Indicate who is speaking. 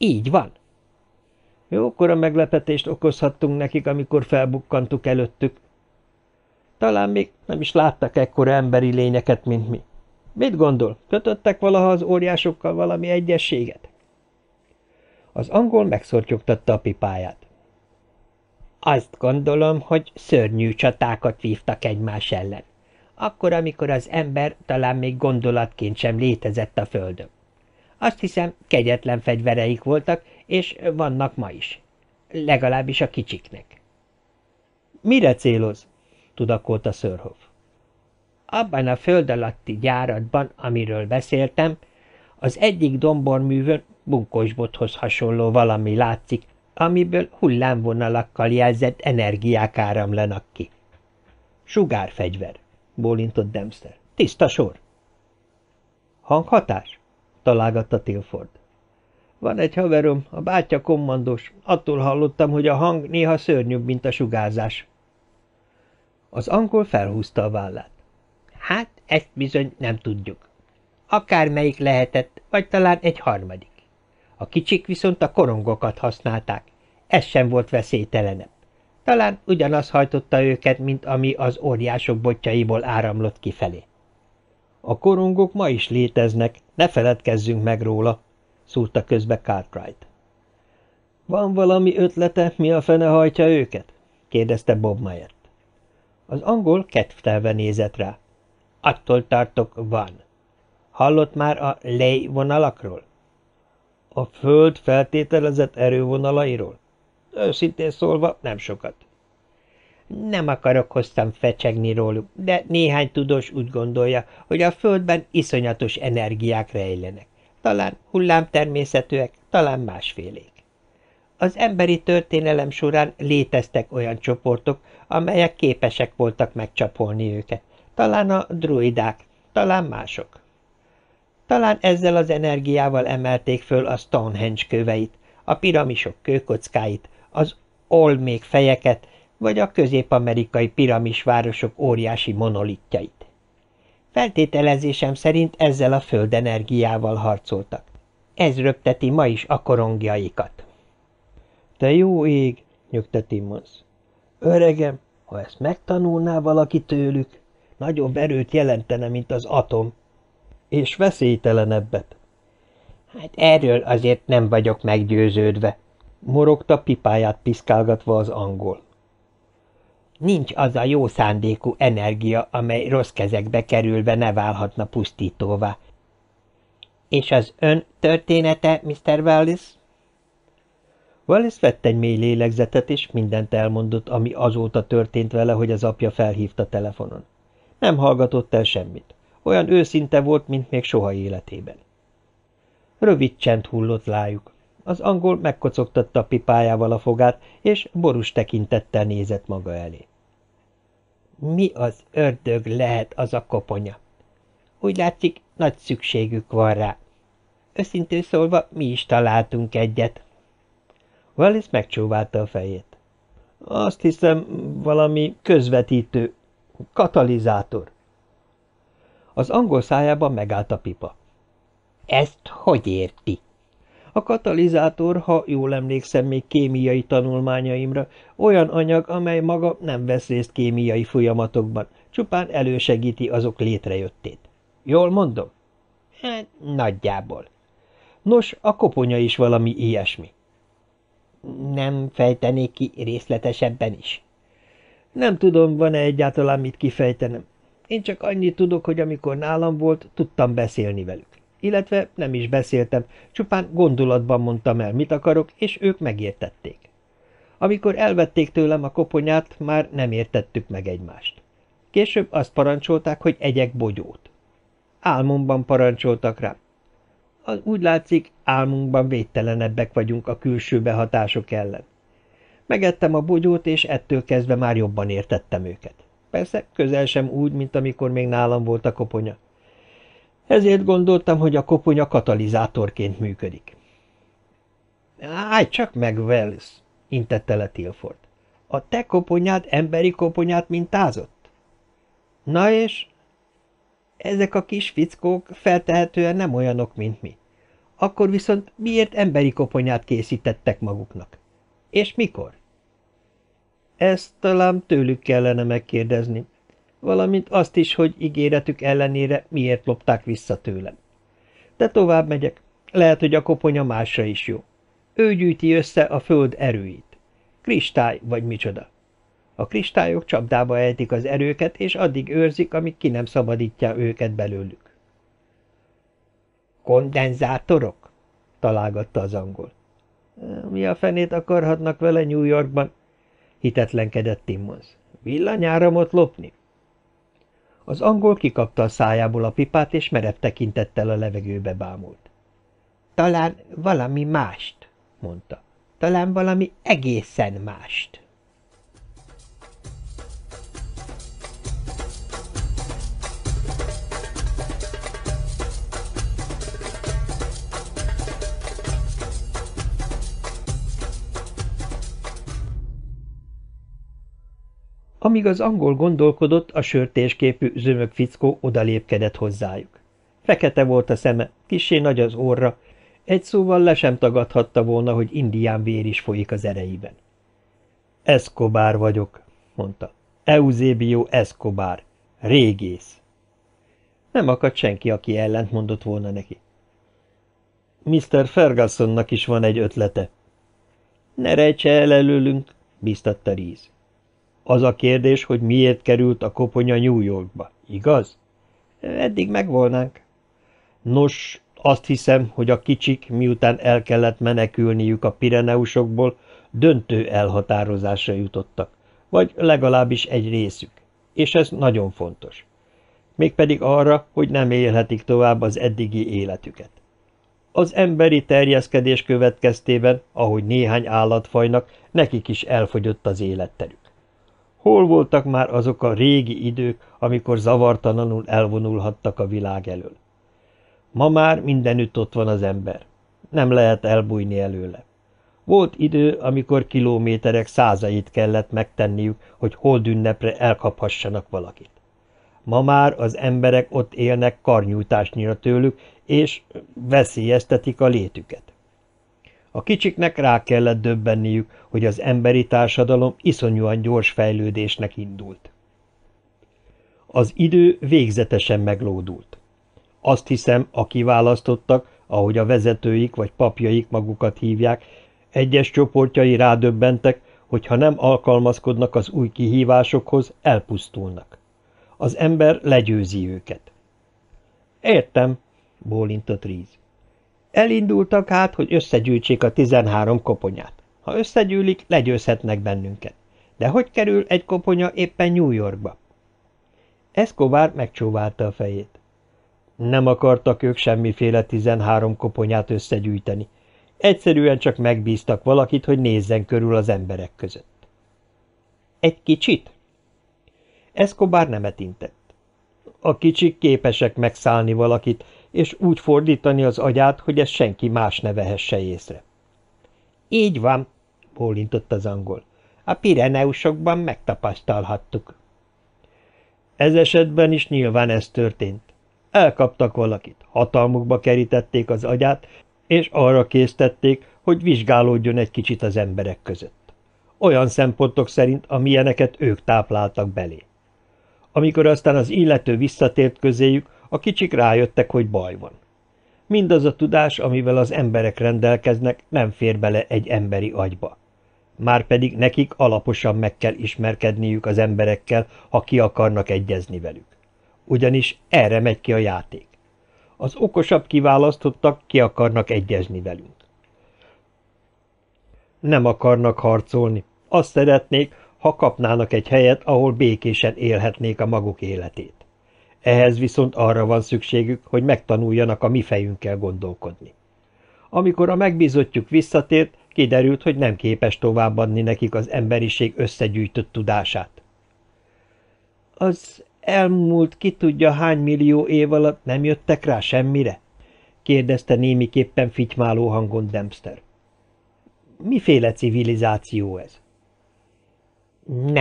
Speaker 1: Így van. Jókora meglepetést okozhattunk nekik, amikor felbukkantuk előttük. Talán még nem is láttak ekkora emberi lényeket, mint mi. Mit gondol, kötöttek valaha az óriásokkal valami egyességet? Az angol megszortyogtatta a pipáját. Azt gondolom, hogy szörnyű csatákat vívtak egymás ellen. Akkor, amikor az ember talán még gondolatként sem létezett a földön. Azt hiszem, kegyetlen fegyvereik voltak, és vannak ma is. Legalábbis a kicsiknek. Mire céloz? Tudakolta Sörhoff. Abban a föld alatti gyáratban, amiről beszéltem, az egyik domborművön bunkósbothoz hasonló valami látszik, amiből hullámvonalakkal jelzett energiák áramlanak ki. Sugárfegyver, bólintott Dempster. Tiszta sor. Hanghatás? Találgatta Tilford. Van egy haverom, a bátyja kommandós. Attól hallottam, hogy a hang néha szörnyűbb, mint a sugárzás. Az angol felhúzta a vállát. Hát, ezt bizony nem tudjuk. Akármelyik lehetett, vagy talán egy harmadik. A kicsik viszont a korongokat használták. Ez sem volt veszélytelenebb. Talán ugyanaz hajtotta őket, mint ami az óriások botjaiból áramlott kifelé. A korongok ma is léteznek, ne feledkezzünk meg róla, szúrta közbe Cartwright. Van valami ötlete, mi a fene hajtja őket? Kérdezte Bob Myers. Az angol kedvtelve nézett rá. Attól tartok, van. Hallott már a ley vonalakról? A föld feltételezett erővonalairól? Őszintén szólva nem sokat. Nem akarok hosszan fecsegni róluk, de néhány tudós úgy gondolja, hogy a földben iszonyatos energiák rejlenek. Talán hullámtermészetűek, talán másfélék. Az emberi történelem során léteztek olyan csoportok, amelyek képesek voltak megcsapolni őket. Talán a druidák, talán mások. Talán ezzel az energiával emelték föl a Stonehenge köveit, a piramisok kőkockáit, az olmék fejeket, vagy a közép-amerikai piramisvárosok óriási monolitjait. Feltételezésem szerint ezzel a földenergiával harcoltak. Ez röpteti ma is a korongjaikat. Te jó ég, nyögte Timmons. Öregem, ha ezt megtanulná valaki tőlük, nagyobb erőt jelentene, mint az atom. És veszélytelenebbet. Hát erről azért nem vagyok meggyőződve, morogta pipáját piszkálgatva az angol. Nincs az a jó szándékú energia, amely rossz kezekbe kerülve ne válhatna pusztítóvá. És az ön története, Mr. Wallis? Wallis vett egy mély lélegzetet, és mindent elmondott, ami azóta történt vele, hogy az apja felhívta telefonon. Nem hallgatott el semmit. Olyan őszinte volt, mint még soha életében. Rövid csend hullott rájuk. Az angol megkocogtatta a pipájával a fogát, és borús tekintettel nézett maga elé. Mi az ördög lehet az a koponya? Úgy látszik, nagy szükségük van rá. Őszintén szólva, mi is találtunk egyet. Wallis megcsóválta a fejét. Azt hiszem, valami közvetítő, katalizátor. Az angol szájában megállt a pipa. Ezt hogy érti? A katalizátor, ha jól emlékszem még kémiai tanulmányaimra, olyan anyag, amely maga nem vesz részt kémiai folyamatokban, csupán elősegíti azok létrejöttét. Jól mondom? Hát, nagyjából. Nos, a koponya is valami ilyesmi. Nem fejtenék ki részletesebben is? Nem tudom, van-e egyáltalán mit kifejtenem. Én csak annyit tudok, hogy amikor nálam volt, tudtam beszélni velük. Illetve nem is beszéltem, csupán gondolatban mondtam el, mit akarok, és ők megértették. Amikor elvették tőlem a koponyát, már nem értettük meg egymást. Később azt parancsolták, hogy egyek bogyót. Álmomban parancsoltak rám. Úgy látszik, álmunkban védtelenebbek vagyunk a külső behatások ellen. Megettem a bogyót, és ettől kezdve már jobban értettem őket. Persze közel sem úgy, mint amikor még nálam volt a koponya. Ezért gondoltam, hogy a koponya katalizátorként működik. Állj csak meg, Wells, intette le Tilford. A te koponyád emberi koponyát mintázott? Na és? Ezek a kis fickók feltehetően nem olyanok, mint mi. Akkor viszont miért emberi koponyát készítettek maguknak? És mikor? Ezt talán tőlük kellene megkérdezni, valamint azt is, hogy ígéretük ellenére miért lopták vissza tőlem. De tovább megyek. Lehet, hogy a koponya másra is jó. Ő gyűjti össze a föld erőit. Kristály vagy micsoda. A kristályok csapdába ejtik az erőket, és addig őrzik, amíg ki nem szabadítja őket belőlük. Kondenzátorok? Találgatta az angol. Mi a fenét akarhatnak vele New Yorkban? Hitetlenkedett Timmons. Villanyáramot lopni? Az angol kikapta a szájából a pipát, és merev tekintettel a levegőbe bámult. Talán valami mást, mondta. Talán valami egészen mást. Amíg az angol gondolkodott, a sörtésképű zömök fickó odalépkedett hozzájuk. Fekete volt a szeme, kissé nagy az orra, egy szóval le sem tagadhatta volna, hogy indián vér is folyik az ereiben. Escobar vagyok, mondta. Eusebio Escobar, régész. Nem akadt senki, aki ellent mondott volna neki. Mr. Fergusonnak is van egy ötlete. Ne rejtse el előlünk, bíztatta Reese. Az a kérdés, hogy miért került a koponya New Yorkba, igaz? Eddig megvolnánk. Nos, azt hiszem, hogy a kicsik, miután el kellett menekülniük a Pireneusokból, döntő elhatározásra jutottak, vagy legalábbis egy részük, és ez nagyon fontos. Mégpedig arra, hogy nem élhetik tovább az eddigi életüket. Az emberi terjeszkedés következtében, ahogy néhány állatfajnak, nekik is elfogyott az életterük. Hol voltak már azok a régi idők, amikor zavartalanul elvonulhattak a világ elől? Ma már mindenütt ott van az ember. Nem lehet elbújni előle. Volt idő, amikor kilométerek százait kellett megtenniük, hogy holdünnepre elkaphassanak valakit. Ma már az emberek ott élnek karnyújtásnyira tőlük, és veszélyeztetik a létüket. A kicsiknek rá kellett döbbenniük, hogy az emberi társadalom iszonyúan gyors fejlődésnek indult. Az idő végzetesen meglódult. Azt hiszem, a kiválasztottak, ahogy a vezetőik vagy papjaik magukat hívják, egyes csoportjai rádöbbentek, hogy ha nem alkalmazkodnak az új kihívásokhoz, elpusztulnak. Az ember legyőzi őket. Értem, bólintott Reese. Elindultak hát, hogy összegyűjtsék a 13 koponyát. Ha összegyűlik, legyőzhetnek bennünket. De hogy kerül egy koponya éppen New Yorkba? Escobar megcsóválta a fejét. Nem akartak ők semmiféle 13 koponyát összegyűjteni. Egyszerűen csak megbíztak valakit, hogy nézzen körül az emberek között. Egy kicsit? Escobar nemet intett. A kicsik képesek megszállni valakit, és úgy fordítani az agyát, hogy ezt senki más ne vehesse észre. Így van, bólintott az angol. A Pireneusokban megtapasztalhattuk. Ez esetben is nyilván ez történt. Elkaptak valakit, hatalmukba kerítették az agyát, és arra késztették, hogy vizsgálódjon egy kicsit az emberek között. Olyan szempontok szerint, amilyeneket ők tápláltak belé. Amikor aztán az illető visszatért közéjük, a kicsik rájöttek, hogy baj van. Mindaz a tudás, amivel az emberek rendelkeznek, nem fér bele egy emberi agyba. Márpedig nekik alaposan meg kell ismerkedniük az emberekkel, ha ki akarnak egyezni velük. Ugyanis erre megy ki a játék. Az okosabb kiválasztottak ki akarnak egyezni velünk. Nem akarnak harcolni. Azt szeretnék, ha kapnának egy helyet, ahol békésen élhetnék a maguk életét. Ehhez viszont arra van szükségük, hogy megtanuljanak a mi fejünkkel gondolkodni. Amikor a megbízottjuk visszatért, kiderült, hogy nem képes továbbadni nekik az emberiség összegyűjtött tudását. Az elmúlt ki tudja hány millió év alatt nem jöttek rá semmire? Kérdezte némiképpen fitymáló hangon Dempster. Miféle civilizáció ez?